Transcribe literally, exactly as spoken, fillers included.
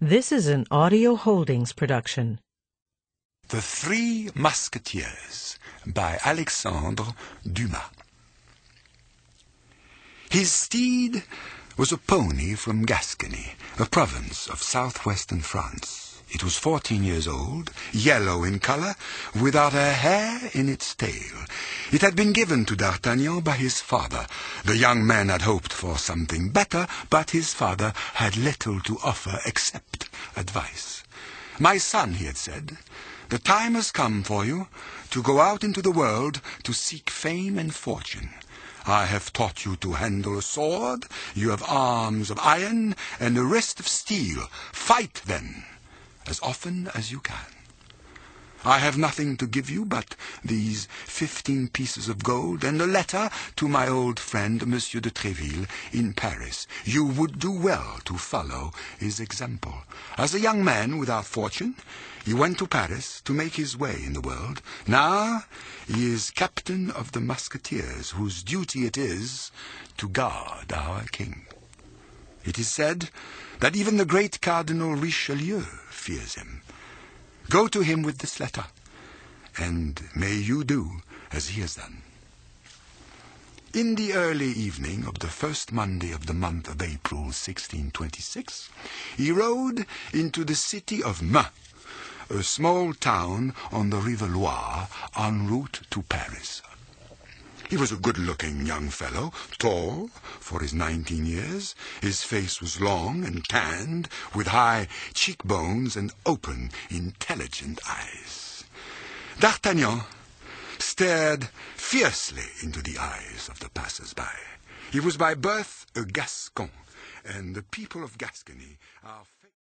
This is an Audio Holdings production. The Three Musketeers by Alexandre Dumas. His steed was a pony from Gascony, a province of southwestern France. It was fourteen years old, yellow in color, without a hair in its tail. It had been given to D'Artagnan by his father. The young man had hoped for something better, but his father had little to offer except advice. "My son," he had said, "the time has come for you to go out into the world to seek fame and fortune. I have taught you to handle a sword. You have arms of iron and a wrist of steel. Fight, then, as often as you can. I have nothing to give you but these fifteen pieces of gold and a letter to my old friend Monsieur de Tréville in Paris. You would do well to follow his example." As a young man without fortune, he went to Paris to make his way in the world. Now he is captain of the Musketeers, whose duty it is to guard our king. It is said that even the great Cardinal Richelieu fears him. Go to him with this letter, and may you do as he has done. In the early evening of the first Monday of the month of April, sixteen twenty-six, he rode into the city of Meun, a small town on the River Loire, en route to Paris. He was a good-looking young fellow, tall for his nineteen years. His face was long and tanned, with high cheekbones and open, intelligent eyes. D'Artagnan stared fiercely into the eyes of the passers-by. He was by birth a Gascon, and the people of Gascony are